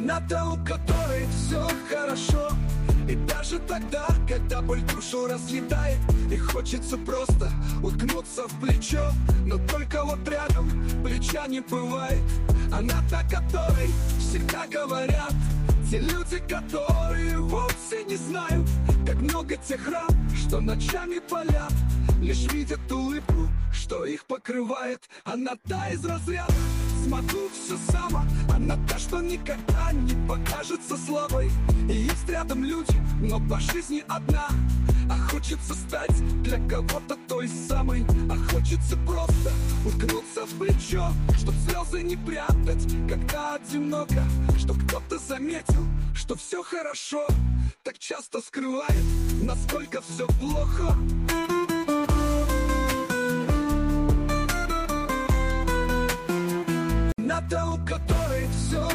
Она-то, у которой все хорошо. И даже тогда, когда боль душу разъедает, и хочется просто уткнуться в плечо, но только вот рядом плеча не бывает. Она та, которой всегда говорят те люди, которые вовсе не знают, как много тех ран, что ночами палят, лишь видят улыбку, что их покрывает. Она та из разряда «смогу все сама». Она та, что никогда не покажется слабой. И есть рядом люди, но по жизни одна. А хочется стать для кого-то той самой. А хочется просто уткнуться в плечо, чтоб слезы не прятать, когда одиноко, чтоб кто-то заметил, что все хорошо. Так часто скрывает, насколько все плохо. Она-то, у которой все